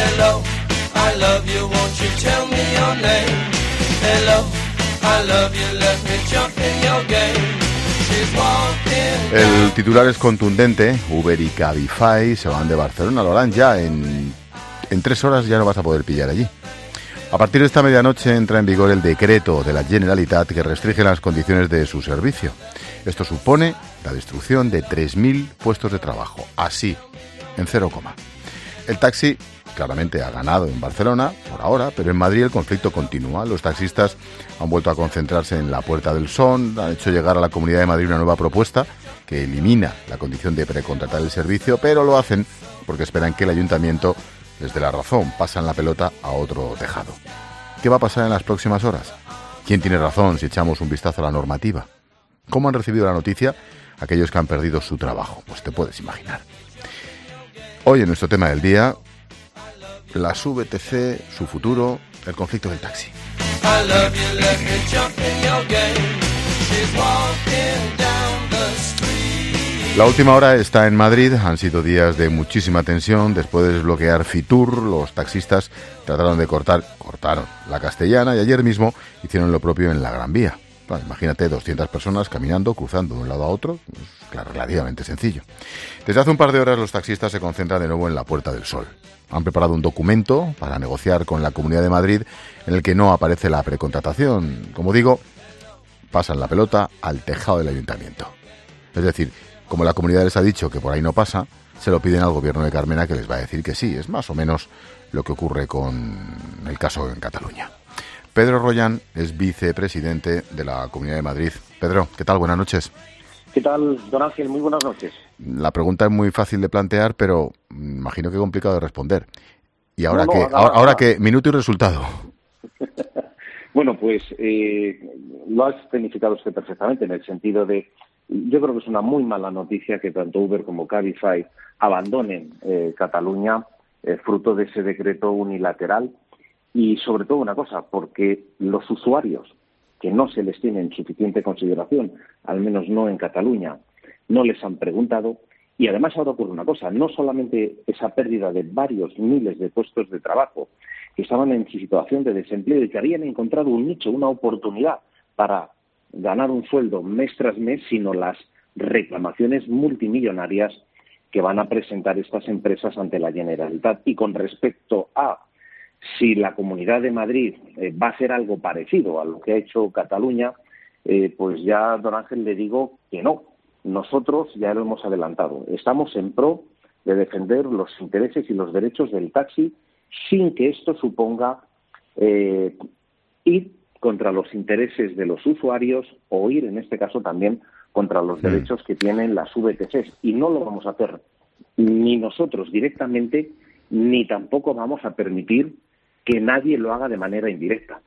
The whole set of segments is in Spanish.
Hello, I love you, won't you tell me your name? Hello, I love you, let me jump in your game. She's walking down. El titular es contundente. Uber y Cabify se van de Barcelona. Lo harán ya en 3 horas, ya no vas a poder pillar allí. A partir de esta medianoche entra en vigor el decreto de la Generalitat que restringe las condiciones de su servicio. Esto supone la destrucción de 3.000 puestos de trabajo, así, en 0, El taxi claramente ha ganado en Barcelona, por ahora, pero en Madrid el conflicto continúa. Los taxistas han vuelto a concentrarse en la Puerta del Sol, han hecho llegar a la Comunidad de Madrid una nueva propuesta que elimina la condición de precontratar el servicio, pero lo hacen porque esperan que el ayuntamiento les dé la razón, pasan la pelota a otro tejado. ¿Qué va a pasar en las próximas horas? ¿Quién tiene razón si echamos un vistazo a la normativa? ¿Cómo han recibido la noticia aquellos que han perdido su trabajo? Pues te puedes imaginar. Hoy en nuestro tema del día, las VTC, su futuro, el conflicto del taxi. La última hora está en Madrid. Han sido días de muchísima tensión. Después de desbloquear Fitur, los taxistas trataron de cortaron la Castellana y ayer mismo hicieron lo propio en la Gran Vía. Bueno, imagínate 200 personas caminando, cruzando de un lado a otro. Claro, relativamente sencillo. Desde hace un par de horas los taxistas se concentran de nuevo en la Puerta del Sol. Han preparado un documento para negociar con la Comunidad de Madrid en el que no aparece la precontratación. Como digo, pasan la pelota al tejado del ayuntamiento. Es decir, como la comunidad les ha dicho que por ahí no pasa, se lo piden al gobierno de Carmena, que les va a decir que sí. Es más o menos lo que ocurre con el caso en Cataluña. Pedro Rollán es vicepresidente de la Comunidad de Madrid. Pedro, ¿qué tal? Buenas noches. ¿Qué tal, don Ángel? Muy buenas noches. La pregunta es muy fácil de plantear, pero imagino que complicado de responder. ¿Y ahora no, qué? ¿Ahora qué? Minuto y resultado. Bueno, pues lo ha escenificado usted perfectamente en el sentido de, yo creo que es una muy mala noticia que tanto Uber como Cabify abandonen Cataluña fruto de ese decreto unilateral y sobre todo una cosa, porque los usuarios que no se les tiene en suficiente consideración, al menos no en Cataluña, no les han preguntado. Y además ahora ocurre una cosa, no solamente esa pérdida de varios miles de puestos de trabajo que estaban en situación de desempleo y que habían encontrado un nicho, una oportunidad para ganar un sueldo mes tras mes, sino las reclamaciones multimillonarias que van a presentar estas empresas ante la Generalitat. Y con respecto a si la Comunidad de Madrid va a hacer algo parecido a lo que ha hecho Cataluña, pues ya, don Ángel, le digo que no. Nosotros ya lo hemos adelantado. Estamos en pro de defender los intereses y los derechos del taxi sin que esto suponga ir contra los intereses de los usuarios o ir, en este caso, también contra los derechos que tienen las VTCs. Y no lo vamos a hacer ni nosotros directamente, ni tampoco vamos a permitir que nadie lo haga de manera indirecta.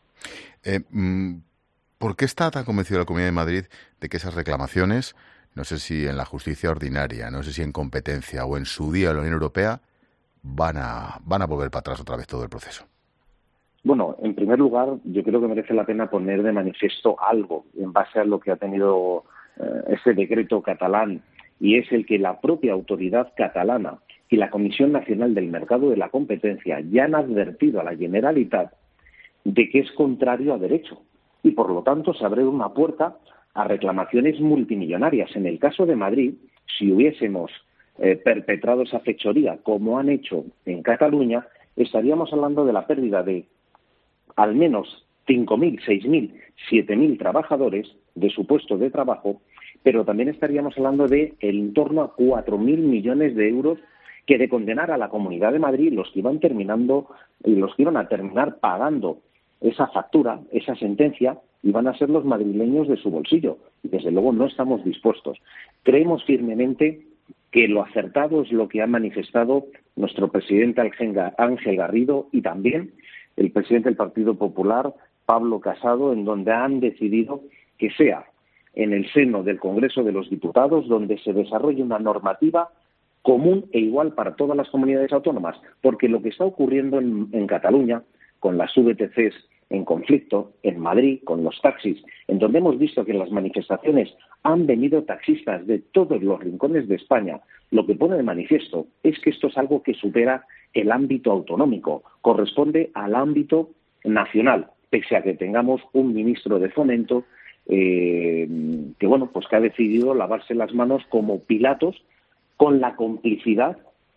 ¿Por qué está tan convencida la Comunidad de Madrid de que esas reclamaciones, no sé si en la justicia ordinaria, no sé si en competencia o en su día la Unión Europea, van a volver para atrás otra vez todo el proceso? Bueno, en primer lugar, yo creo que merece la pena poner de manifiesto algo en base a lo que ha tenido ese decreto catalán, y es el que la propia autoridad catalana y la Comisión Nacional del Mercado de la Competencia ya han advertido a la Generalitat de que es contrario a derecho y, por lo tanto, se abre una puerta a reclamaciones multimillonarias. En el caso de Madrid, si hubiésemos perpetrado esa fechoría como han hecho en Cataluña, estaríamos hablando de la pérdida de al menos 5.000, 6.000, 7.000 trabajadores de su puesto de trabajo, pero también estaríamos hablando de en torno a 4.000 millones de euros que de condenar a la Comunidad de Madrid los que iban a terminar pagando esa factura, esa sentencia, iban a ser los madrileños de su bolsillo. Y desde luego no estamos dispuestos. Creemos firmemente que lo acertado es lo que ha manifestado nuestro presidente Ángel Garrido y también el presidente del Partido Popular, Pablo Casado, en donde han decidido que sea en el seno del Congreso de los Diputados donde se desarrolle una normativa común e igual para todas las comunidades autónomas, porque lo que está ocurriendo en Cataluña, con las VTCs en conflicto, en Madrid, con los taxis, en donde hemos visto que en las manifestaciones han venido taxistas de todos los rincones de España, lo que pone de manifiesto es que esto es algo que supera el ámbito autonómico, corresponde al ámbito nacional, pese a que tengamos un ministro de Fomento que ha decidido lavarse las manos como Pilatos con la complicidad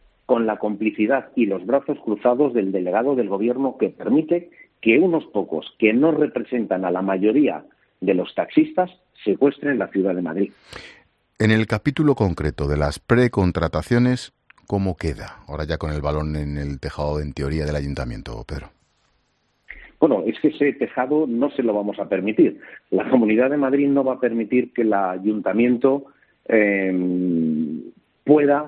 y los brazos cruzados del delegado del Gobierno, que permite que unos pocos que no representan a la mayoría de los taxistas secuestren la ciudad de Madrid. En el capítulo concreto de las precontrataciones, ¿cómo queda? Ahora ya con el balón en el tejado, en teoría, del ayuntamiento, Pedro. Bueno, es que ese tejado no se lo vamos a permitir. La Comunidad de Madrid no va a permitir que el ayuntamiento pueda,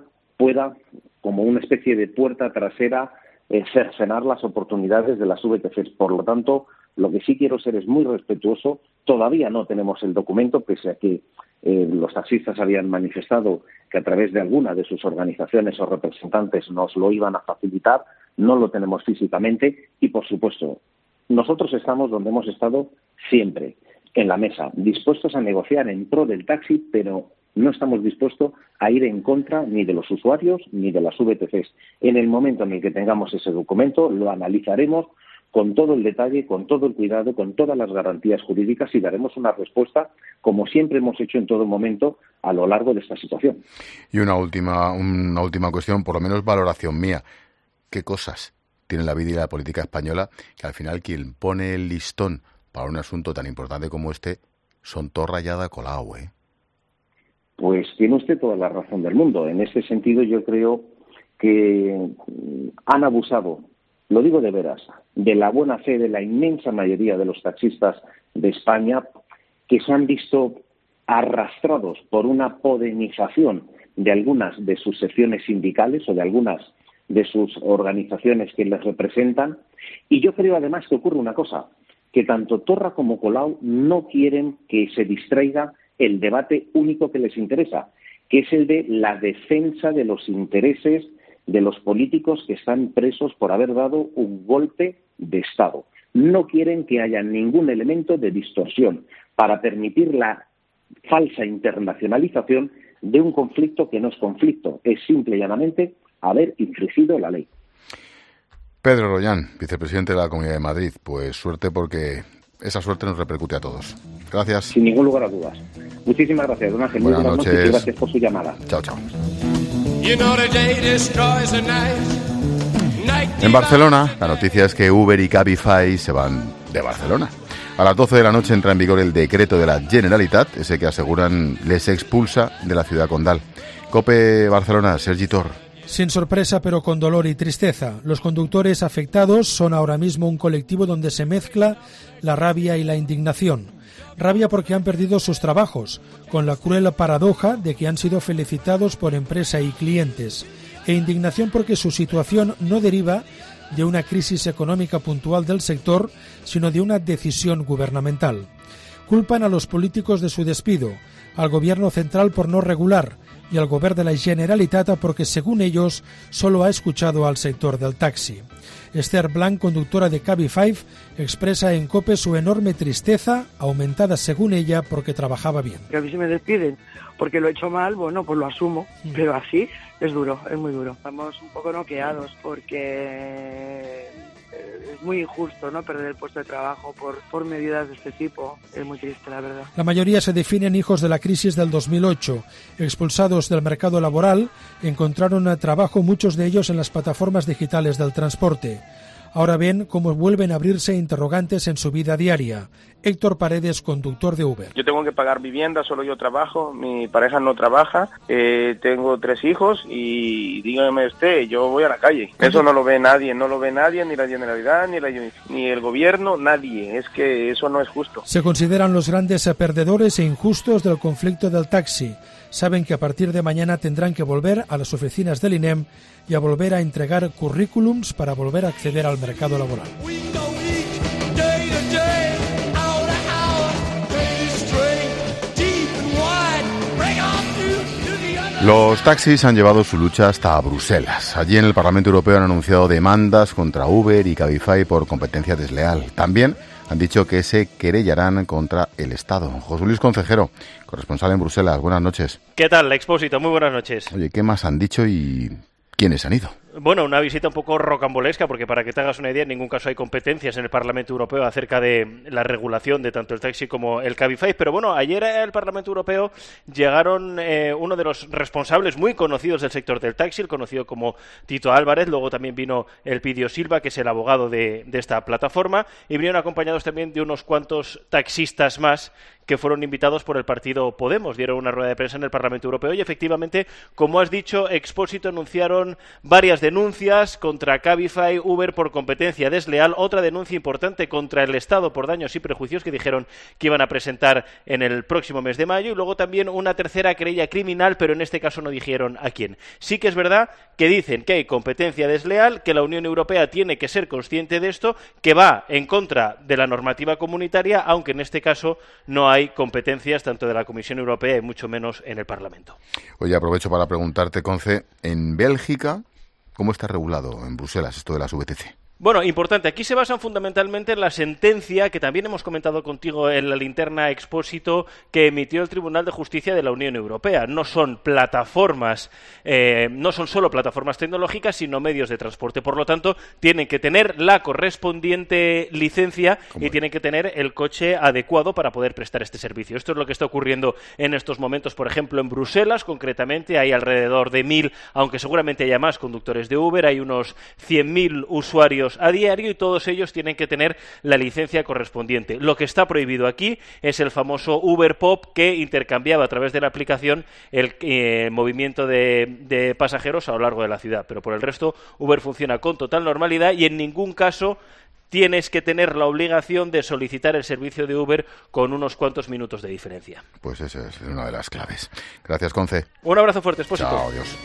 como una especie de puerta trasera, cercenar las oportunidades de las VTCs. Por lo tanto, lo que sí quiero ser es muy respetuoso. Todavía no tenemos el documento, pese a que los taxistas habían manifestado que a través de alguna de sus organizaciones o representantes nos lo iban a facilitar. No lo tenemos físicamente y, por supuesto, nosotros estamos donde hemos estado siempre, en la mesa, dispuestos a negociar en pro del taxi, pero no estamos dispuestos a ir en contra ni de los usuarios ni de las VTCs. En el momento en el que tengamos ese documento, lo analizaremos con todo el detalle, con todo el cuidado, con todas las garantías jurídicas y daremos una respuesta, como siempre hemos hecho en todo momento a lo largo de esta situación. Y una última cuestión, por lo menos valoración mía. ¿Qué cosas tiene la vida y la política española que al final quien pone el listón para un asunto tan importante como este son Torrallada Colau, ¿eh? Pues tiene usted toda la razón del mundo. En ese sentido yo creo que han abusado, lo digo de veras, de la buena fe de la inmensa mayoría de los taxistas de España, que se han visto arrastrados por una podemización de algunas de sus secciones sindicales o de algunas de sus organizaciones que les representan. Y yo creo además que ocurre una cosa, que tanto Torra como Colau no quieren que se distraiga el debate único que les interesa, que es el de la defensa de los intereses de los políticos que están presos por haber dado un golpe de Estado. No quieren que haya ningún elemento de distorsión para permitir la falsa internacionalización de un conflicto que no es conflicto, es simple y llanamente haber infringido la ley. Pedro Rollán, vicepresidente de la Comunidad de Madrid, pues suerte, porque esa suerte nos repercute a todos. Gracias. Sin ningún lugar a dudas. Muchísimas gracias, don Ángel. Buenas noches y gracias por su llamada. Chao, chao. En Barcelona, la noticia es que Uber y Cabify se van de Barcelona. A las 12 de la noche entra en vigor el decreto de la Generalitat, ese que aseguran les expulsa de la ciudad condal. COPE Barcelona, Sergi Tor. Sin sorpresa, pero con dolor y tristeza. Los conductores afectados son ahora mismo un colectivo donde se mezcla la rabia y la indignación. Rabia porque han perdido sus trabajos, con la cruel paradoja de que han sido felicitados por empresa y clientes. E indignación porque su situación no deriva de una crisis económica puntual del sector, sino de una decisión gubernamental. Culpan a los políticos de su despido, al gobierno central por no regular y al gobierno de la Generalitat porque, según ellos, solo ha escuchado al sector del taxi. Esther Blanc, conductora de Cabify, expresa en COPE su enorme tristeza, aumentada según ella porque trabajaba bien. Que a mí se me despiden porque lo he hecho mal, bueno, pues lo asumo, pero así es duro, es muy duro. Estamos un poco noqueados porque es muy injusto, ¿no?, perder el puesto de trabajo por medidas de este tipo. Es muy triste, la verdad. La mayoría se definen hijos de la crisis del 2008. Expulsados del mercado laboral, encontraron trabajo muchos de ellos en las plataformas digitales del transporte. Ahora ven cómo vuelven a abrirse interrogantes en su vida diaria. Héctor Paredes, conductor de Uber. Yo tengo que pagar vivienda, solo yo trabajo, mi pareja no trabaja, tengo 3 hijos y dígame usted, yo voy a la calle. Eso no lo ve nadie, ni la Generalidad, ni el gobierno, nadie. Es que eso no es justo. Se consideran los grandes perdedores e injustos del conflicto del taxi. Saben que a partir de mañana tendrán que volver a las oficinas del INEM y a volver a entregar currículums para volver a acceder al mercado laboral. Los taxis han llevado su lucha hasta Bruselas. Allí en el Parlamento Europeo han anunciado demandas contra Uber y Cabify por competencia desleal. También han dicho que se querellarán contra el Estado. José Luis Concejero, corresponsal en Bruselas. Buenas noches. ¿Qué tal, Expósito? Muy buenas noches. Oye, ¿qué más han dicho y quiénes han ido? Bueno, una visita un poco rocambolesca, porque para que te hagas una idea, en ningún caso hay competencias en el Parlamento Europeo acerca de la regulación de tanto el taxi como el Cabify. Pero bueno, ayer al Parlamento Europeo llegaron uno de los responsables muy conocidos del sector del taxi, el conocido como Tito Álvarez. Luego también vino Elpidio Silva, que es el abogado de esta plataforma, y vinieron acompañados también de unos cuantos taxistas más que fueron invitados por el partido Podemos. Dieron una rueda de prensa en el Parlamento Europeo y efectivamente, como has dicho, Expósito, anunciaron varias denuncias contra Cabify, Uber por competencia desleal, otra denuncia importante contra el Estado por daños y perjuicios que dijeron que iban a presentar en el próximo mes de mayo, y luego también una tercera querella criminal, pero en este caso no dijeron a quién. Sí que es verdad que dicen que hay competencia desleal, que la Unión Europea tiene que ser consciente de esto, que va en contra de la normativa comunitaria, aunque en este caso no hay competencias tanto de la Comisión Europea y mucho menos en el Parlamento. Oye, aprovecho para preguntarte, Conce, en Bélgica, ¿cómo está regulado en Bruselas esto de las VTC? Bueno, importante. Aquí se basan fundamentalmente en la sentencia que también hemos comentado contigo en la linterna Expósito que emitió el Tribunal de Justicia de la Unión Europea. No son plataformas, no son solo plataformas tecnológicas, sino medios de transporte. Por lo tanto, tienen que tener la correspondiente licencia y tienen que tener el coche adecuado para poder prestar este servicio. Esto es lo que está ocurriendo en estos momentos, por ejemplo, en Bruselas. Concretamente, hay alrededor de 1.000, aunque seguramente haya más conductores de Uber. Hay unos 100.000 usuarios a diario y todos ellos tienen que tener la licencia correspondiente. Lo que está prohibido aquí es el famoso Uber Pop, que intercambiaba a través de la aplicación el movimiento de pasajeros a lo largo de la ciudad. Pero por el resto, Uber funciona con total normalidad y en ningún caso tienes que tener la obligación de solicitar el servicio de Uber con unos cuantos minutos de diferencia. Pues esa es una de las claves. Gracias, Conce. Un abrazo fuerte, Expósito. Chao, adiós.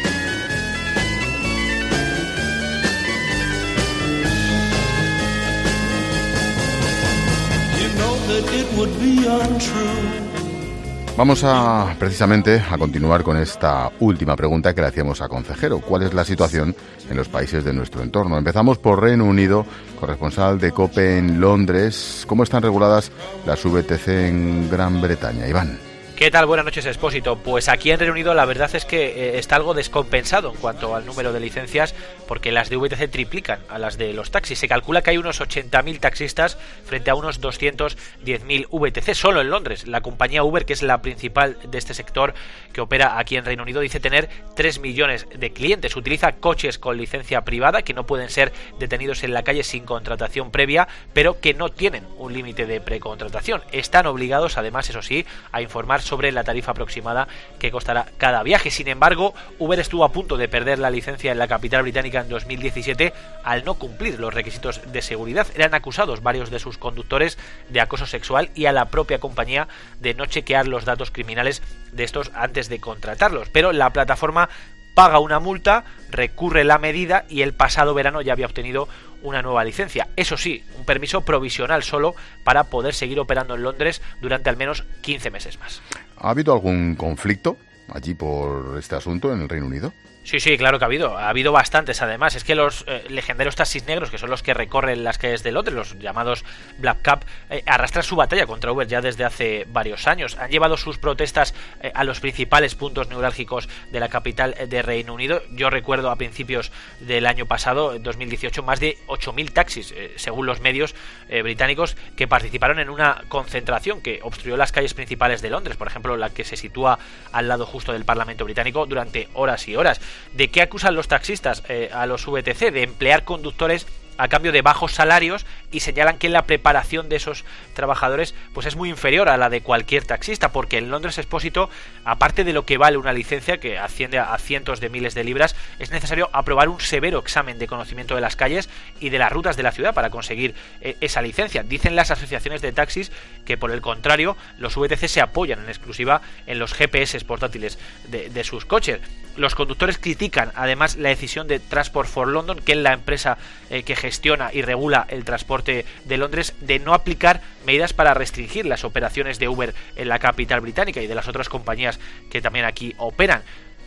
Vamos precisamente a continuar con esta última pregunta que le hacíamos a Concejero. ¿Cuál es la situación en los países de nuestro entorno? Empezamos por Reino Unido, corresponsal de COPE en Londres. ¿Cómo están reguladas las VTC en Gran Bretaña? Iván. ¿Qué tal? Buenas noches, Expósito. Pues aquí en Reino Unido la verdad es que está algo descompensado en cuanto al número de licencias, porque las de VTC triplican a las de los taxis. Se calcula que hay unos 80.000 taxistas frente a unos 210.000 VTC solo en Londres. La compañía Uber, que es la principal de este sector que opera aquí en Reino Unido, dice tener 3 millones de clientes. Utiliza coches con licencia privada que no pueden ser detenidos en la calle sin contratación previa, pero que no tienen un límite de precontratación. Están obligados, además, eso sí, a informar sobre la tarifa aproximada que costará cada viaje. Sin embargo, Uber estuvo a punto de perder la licencia en la capital británica en 2017 al no cumplir los requisitos de seguridad. Eran acusados varios de sus conductores de acoso sexual y a la propia compañía de no chequear los datos criminales de estos antes de contratarlos. Pero la plataforma paga una multa, recurre la medida y el pasado verano ya había obtenido una nueva licencia. Eso sí, un permiso provisional solo para poder seguir operando en Londres durante al menos 15 meses más. ¿Ha habido algún conflicto allí por este asunto en el Reino Unido? Sí, claro que ha habido bastantes además. Es que los legendarios taxis negros, que son los que recorren las calles de Londres, los llamados Black Cab, arrastran su batalla contra Uber ya desde hace varios años. Han llevado sus protestas a los principales puntos neurálgicos de la capital de Reino Unido. Yo recuerdo a principios del año pasado, en 2018, más de 8.000 taxis, según los medios británicos, que participaron en una concentración que obstruyó las calles principales de Londres, por ejemplo, la que se sitúa al lado justo del Parlamento británico, durante horas y horas. ¿De qué acusan los taxistas a los VTC? De emplear conductores a cambio de bajos salarios, y señalan que la preparación de esos trabajadores pues es muy inferior a la de cualquier taxista, porque en Londres, Expósito, aparte de lo que vale una licencia, que asciende a cientos de miles de libras, es necesario aprobar un severo examen de conocimiento de las calles y de las rutas de la ciudad para conseguir esa licencia. Dicen las asociaciones de taxis que, por el contrario, los VTC se apoyan en exclusiva en los GPS portátiles de sus coches. Los conductores critican además la decisión de Transport for London, que es la empresa que gestiona y regula el transporte de Londres, de no aplicar medidas para restringir las operaciones de Uber en la capital británica y de las otras compañías que también aquí operan.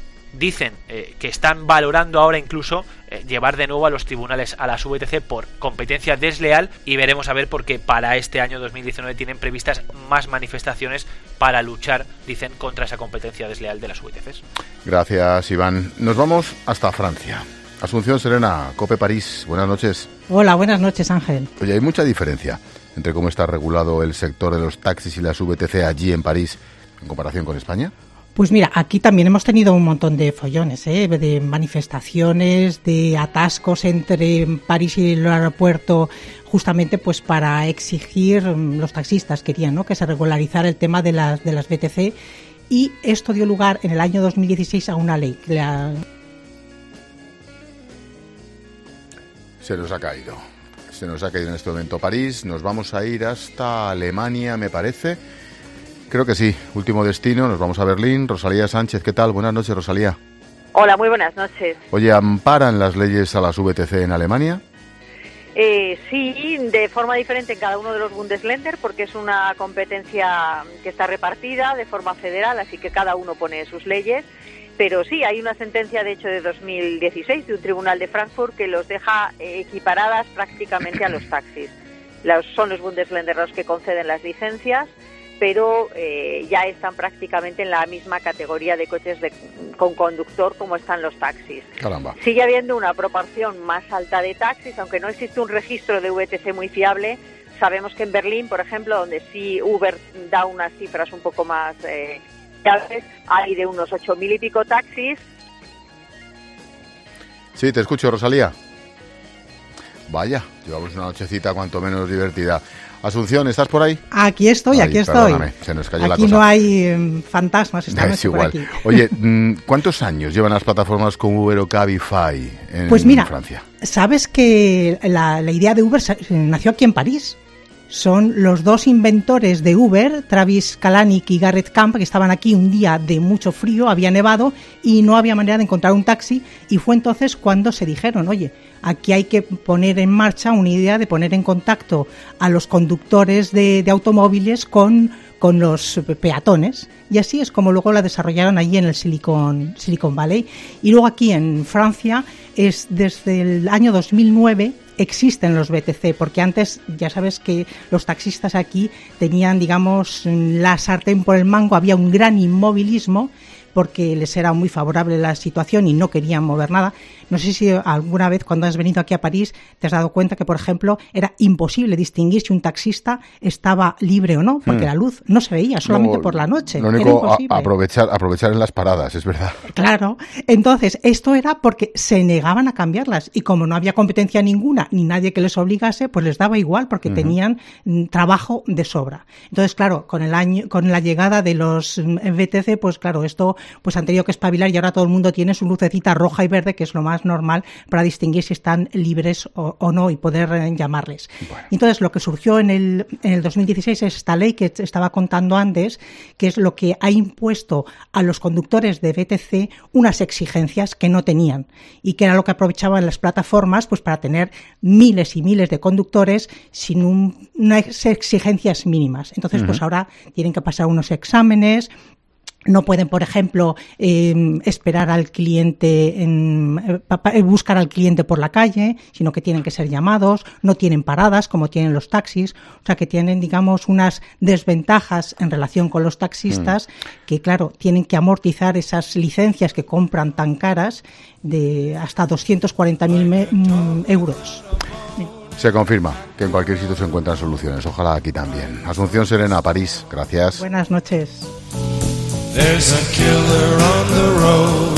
Dicen que están valorando ahora incluso llevar de nuevo a los tribunales a las VTC por competencia desleal, y veremos a ver, porque para este año 2019 tienen previstas más manifestaciones para luchar, dicen, contra esa competencia desleal de las VTCs. Gracias, Iván. Nos vamos hasta Francia. Asunción Serena, COPE París, buenas noches. Hola, buenas noches, Ángel. Oye, hay mucha diferencia entre cómo está regulado el sector de los taxis y las VTC allí en París en comparación con España. Pues mira, aquí también hemos tenido un montón de follones, de manifestaciones, de atascos entre París y el aeropuerto, justamente pues para exigir, los taxistas querían, ¿no?, que se regularizara el tema de las VTC, y esto dio lugar en el año 2016 a una ley. Se nos ha caído en este momento París. Nos vamos a ir hasta Alemania, me parece. Creo que sí, último destino, nos vamos a Berlín. Rosalía Sánchez, ¿qué tal? Buenas noches, Rosalía. Hola, muy buenas noches. Oye, ¿amparan las leyes a las VTC en Alemania? Sí, de forma diferente en cada uno de los Bundesländer, porque es una competencia que está repartida de forma federal, así que cada uno pone sus leyes. Pero sí, hay una sentencia, de hecho, de 2016 de un tribunal de Frankfurt que los deja equiparadas prácticamente a los taxis. Son los Bundesländer los que conceden las licencias, pero ya están prácticamente en la misma categoría de coches con conductor como están los taxis. Caramba. Sigue habiendo una proporción más alta de taxis, aunque no existe un registro de VTC muy fiable. Sabemos que en Berlín, por ejemplo, donde sí Uber da unas cifras un poco más fiables, hay de unos 8.000 y pico taxis. Sí, te escucho, Rosalía. Vaya, llevamos una nochecita cuanto menos divertida. Asunción, ¿estás por ahí? Aquí estoy. Se nos cayó la cosa. Aquí no hay fantasmas, estamos es igual. Por aquí. Oye, ¿cuántos años llevan las plataformas como Uber o Cabify en Pues mira, Francia? Sabes que la idea de Uber nació aquí en París. Son los dos inventores de Uber, Travis Kalanick y Garrett Camp, que estaban aquí un día de mucho frío, había nevado y no había manera de encontrar un taxi, y fue entonces cuando se dijeron, oye, aquí hay que poner en marcha una idea de poner en contacto a los conductores de automóviles con los peatones, y así es como luego la desarrollaron allí en el Silicon Valley. Y luego aquí en Francia, es desde el año 2009 existen los VTC, porque antes ya sabes que los taxistas aquí tenían, digamos, la sartén por el mango, había un gran inmovilismo porque les era muy favorable la situación y no querían mover nada. No sé si alguna vez cuando has venido aquí a París te has dado cuenta que, por ejemplo, era imposible distinguir si un taxista estaba libre o no, porque la luz no se veía, solamente por la noche. Lo único, aprovechar en las paradas, es verdad. Claro. Entonces, esto era porque se negaban a cambiarlas, y como no había competencia ninguna, ni nadie que les obligase, pues les daba igual, porque tenían trabajo de sobra. Entonces, claro, con la llegada de los VTC, pues claro, esto pues han tenido que espabilar, y ahora todo el mundo tiene su lucecita roja y verde, que es lo más normal para distinguir si están libres o no y poder llamarles. Bueno. Entonces, lo que surgió en el 2016 es esta ley que estaba contando antes, que es lo que ha impuesto a los conductores de VTC unas exigencias que no tenían, y que era lo que aprovechaban las plataformas pues para tener miles y miles de conductores sin unas exigencias mínimas. Entonces, pues ahora tienen que pasar unos exámenes. No pueden, por ejemplo, esperar al cliente, buscar al cliente por la calle, sino que tienen que ser llamados. No tienen paradas como tienen los taxis, o sea que tienen, digamos, unas desventajas en relación con los taxistas que, claro, tienen que amortizar esas licencias que compran tan caras de hasta 240.000 euros. Se confirma que en cualquier sitio se encuentran soluciones, ojalá aquí también. Asunción Serena, París, gracias. Buenas noches. There's a killer on the road.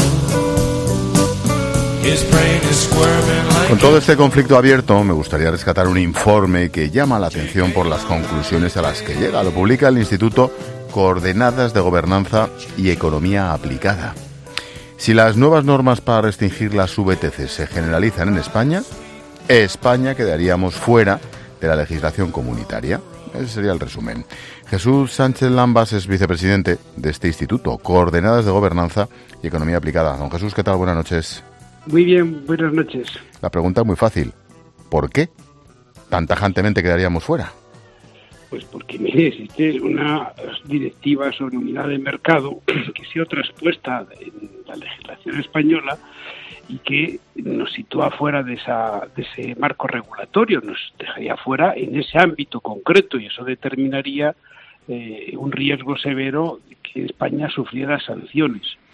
His brain is squirming like... Con todo este conflicto abierto, me gustaría rescatar un informe que llama la atención por las conclusiones a las que llega. Lo publica el Instituto Coordenadas de Gobernanza y Economía Aplicada. Si las nuevas normas para restringir las VTC se generalizan en España, España quedaríamos fuera de la legislación comunitaria. Ese sería el resumen. Jesús Sánchez Lambas es vicepresidente de este instituto, Coordenadas de Gobernanza y Economía Aplicada. Don Jesús, ¿qué tal? Buenas noches. Muy bien, buenas noches. La pregunta es muy fácil. ¿Por qué tan tajantemente quedaríamos fuera? Pues porque, mire, existe una directiva sobre unidad de mercado que ha sido traspuesta en la legislación española y que nos sitúa fuera de ese marco regulatorio, nos dejaría fuera en ese ámbito concreto, y eso determinaría un riesgo severo de que España sufriera sanciones.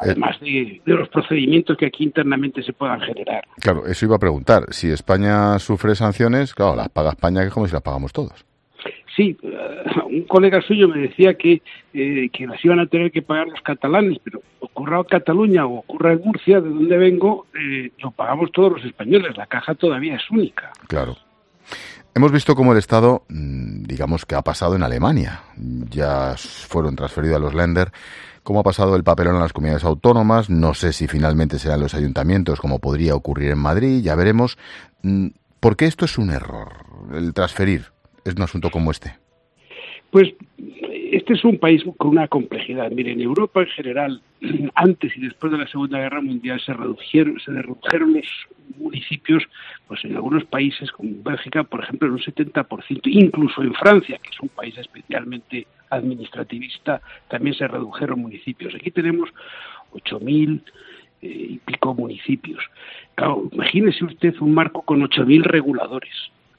además de los procedimientos que aquí internamente se puedan generar. Claro, eso iba a preguntar. Si España sufre sanciones, claro, las paga España, que es como si las pagamos todos. Sí, un colega suyo me decía que las iban a tener que pagar los catalanes, pero ocurra en Cataluña o ocurra en Murcia, de donde vengo, lo pagamos todos los españoles. La caja todavía es única. Claro. Hemos visto cómo el Estado, digamos que ha pasado en Alemania. Ya fueron transferidos a los Länder. Cómo ha pasado el papelón a las comunidades autónomas. No sé si finalmente serán los ayuntamientos, como podría ocurrir en Madrid. Ya veremos. ¿Por qué esto es un error? El transferir es un asunto como este. Pues este es un país con una complejidad. Miren, en Europa en general, antes y después de la Segunda Guerra Mundial, se redujeron los municipios, pues en algunos países como Bélgica, por ejemplo, en un 70%, incluso en Francia, que es un país especialmente administrativista, también se redujeron municipios. Aquí tenemos 8.000 y pico municipios. Claro, imagínese usted un marco con 8.000 reguladores.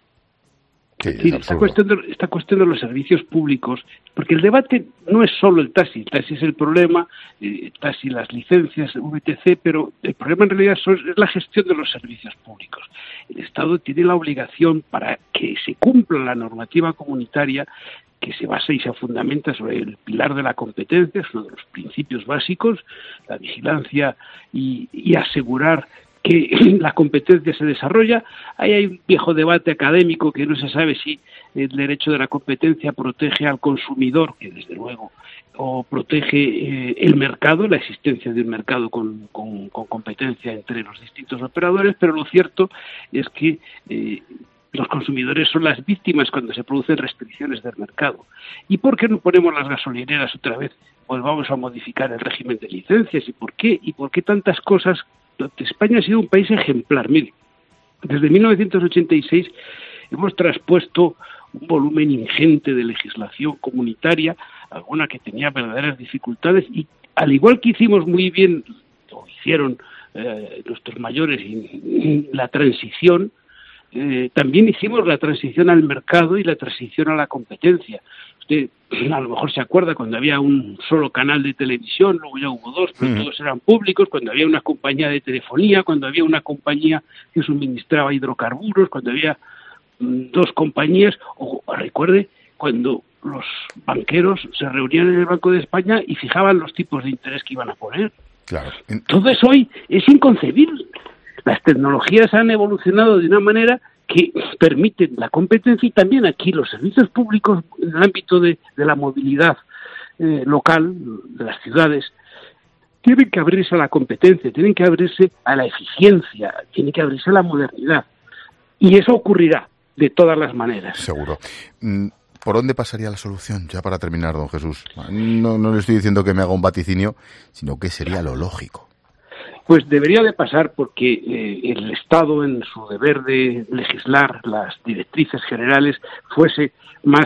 Sí, es decir, esta cuestión de los servicios públicos, porque el debate no es solo el taxi es el problema, el taxi, las licencias, VTC, pero el problema en realidad es la gestión de los servicios públicos. El Estado tiene la obligación, para que se cumpla la normativa comunitaria, que se basa y se fundamenta sobre el pilar de la competencia, es uno de los principios básicos, la vigilancia y asegurar que la competencia se desarrolla. Ahí hay un viejo debate académico que no se sabe si el derecho de la competencia protege al consumidor, que desde luego, o protege el mercado, la existencia de un mercado con competencia entre los distintos operadores, pero lo cierto es que los consumidores son las víctimas cuando se producen restricciones del mercado. ¿Y por qué no ponemos las gasolineras otra vez? Pues vamos a modificar el régimen de licencias. ¿Y por qué? ¿Y por qué tantas cosas? España ha sido un país ejemplar. Mire, desde 1986 hemos traspuesto un volumen ingente de legislación comunitaria, alguna que tenía verdaderas dificultades, y al igual que hicimos muy bien, o hicieron nuestros mayores, la transición, también hicimos la transición al mercado y la transición a la competencia. Usted a lo mejor se acuerda cuando había un solo canal de televisión, luego ya hubo dos, pero todos eran públicos, cuando había una compañía de telefonía, cuando había una compañía que suministraba hidrocarburos, cuando había dos compañías, o recuerde cuando los banqueros se reunían en el Banco de España y fijaban los tipos de interés que iban a poner. Claro. Entonces hoy es inconcebible. Las tecnologías han evolucionado de una manera que permiten la competencia, y también aquí los servicios públicos en el ámbito de la movilidad local, de las ciudades, tienen que abrirse a la competencia, tienen que abrirse a la eficiencia, tienen que abrirse a la modernidad. Y eso ocurrirá de todas las maneras. Seguro. ¿Por dónde pasaría la solución? Ya para terminar, don Jesús. No le estoy diciendo que me haga un vaticinio, sino que sería lo lógico. Pues debería de pasar porque el Estado, en su deber de legislar las directrices generales, fuese más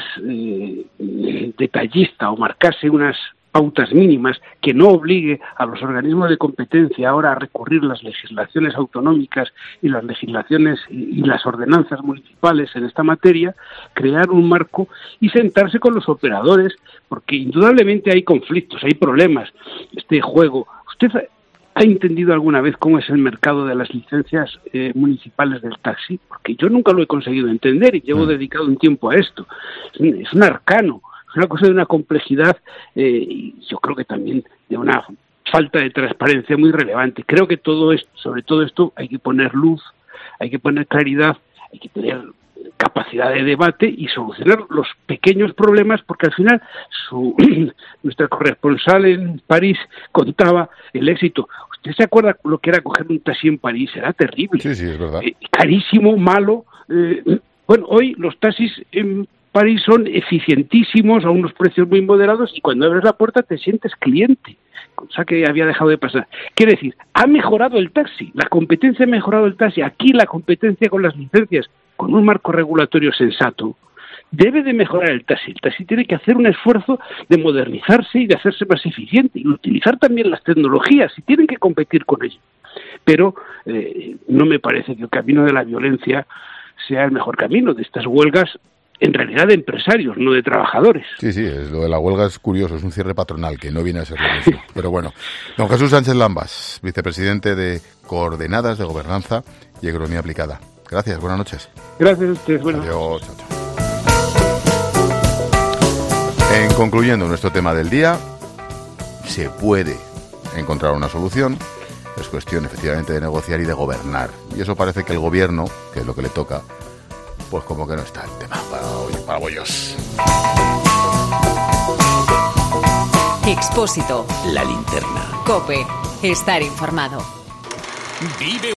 detallista o marcase unas pautas mínimas que no obligue a los organismos de competencia ahora a recurrir las legislaciones autonómicas y las legislaciones y las ordenanzas municipales en esta materia, crear un marco y sentarse con los operadores, porque indudablemente hay conflictos, hay problemas. Este juego, ¿usted ha entendido alguna vez cómo es el mercado de las licencias municipales del taxi? Porque yo nunca lo he conseguido entender y llevo dedicado un tiempo a esto. Es un arcano, es una cosa de una complejidad y yo creo que también de una falta de transparencia muy relevante. Creo que sobre todo esto hay que poner luz, hay que poner claridad, hay que tener capacidad de debate y solucionar los pequeños problemas, porque al final nuestra corresponsal en París contaba el éxito. ¿Usted se acuerda lo que era coger un taxi en París? Era terrible. Sí, es verdad. Carísimo, malo. Bueno, hoy los taxis en París son eficientísimos, a unos precios muy moderados, y cuando abres la puerta te sientes cliente, cosa que había dejado de pasar. Quiere decir, ha mejorado el taxi, la competencia ha mejorado el taxi. Aquí la competencia con las licencias, con un marco regulatorio sensato, debe de mejorar el taxi. El taxi tiene que hacer un esfuerzo de modernizarse y de hacerse más eficiente y utilizar también las tecnologías, y tienen que competir con ello. Pero no me parece que el camino de la violencia sea el mejor camino. De estas huelgas en realidad de empresarios, no de trabajadores. Sí, es lo de la huelga es curioso, es un cierre patronal que no viene a ser lo mismo. Pero bueno, don Jesús Sánchez Lambas, vicepresidente de Coordenadas de Gobernanza y Economía Aplicada. Gracias, buenas noches. Gracias a ustedes. Bueno. Adiós, chao. En concluyendo nuestro tema del día, se puede encontrar una solución, es cuestión efectivamente de negociar y de gobernar. Y eso parece que el gobierno, que es lo que le toca, pues como que no está el tema para bollos. Expósito. La linterna. COPE. Estar informado. Vive